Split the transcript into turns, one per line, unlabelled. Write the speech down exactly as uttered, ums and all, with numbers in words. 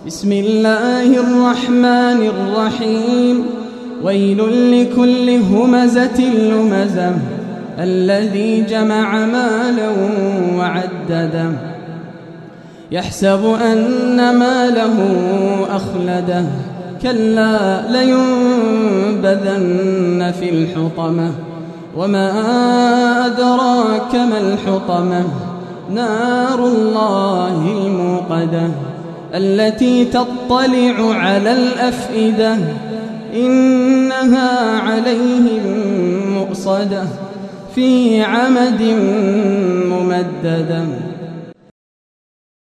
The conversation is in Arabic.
بسم الله الرحمن الرحيم. ويل لكل همزة لمزة الذي جمع مالا وعدده يحسب أن ماله أخلده كلا لينبذن في الحطمة وما أدراك ما الحطمة نار الله الموقدة التي تطلع على الأفئدة إنها عليهم مؤصدة في عمد ممددة.